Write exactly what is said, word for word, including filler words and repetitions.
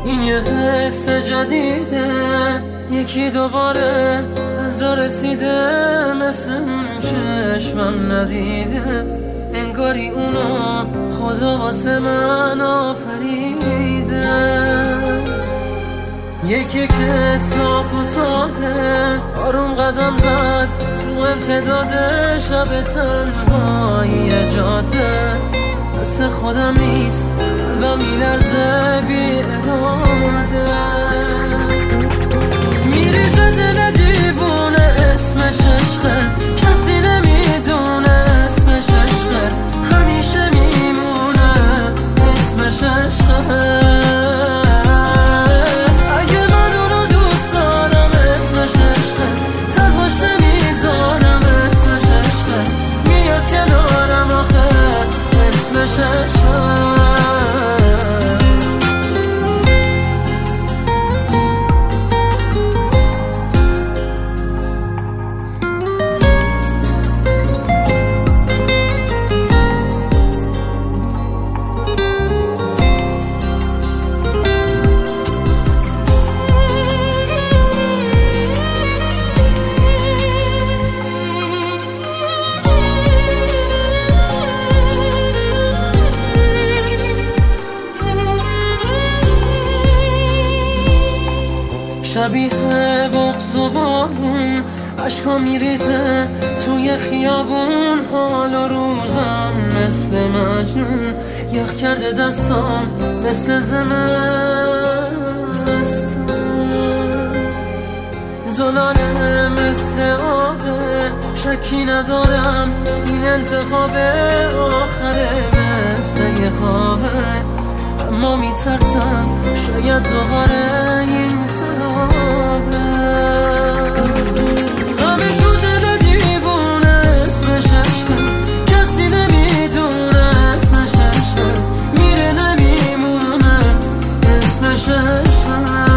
این یه حس جدیده، یکی دوباره از جا رسیده، مثل اون چشمم ندیده، انگاری اونا خدا واسه من آفریده. یکی که صاف و ساده آروم قدم زد تو امتداد شب تنهایی جاده، مثل خودم نیست قلبم میلرزه بی اراده، میریزه دل دیوونه اسمش عشقه، کسی نمیدونه اسمش عشقه، همیشه میمونه اسمش عشقه. شبیه بغض و بارون عشقا میریزه توی خیابون، حال و روزم مثل مجنون، یخ کرده دستام مثل زمستون، زلاله مثل آبه، شکی ندارم این انتخاب آخره، مثل یه خوابه، اما میترسم شاید دوباره این سرابه، غمه تو دل دیوونه اسمش عشقه، کسی نمیدونه اسمش عشقه، میره نمیمونه اسمش عشقه.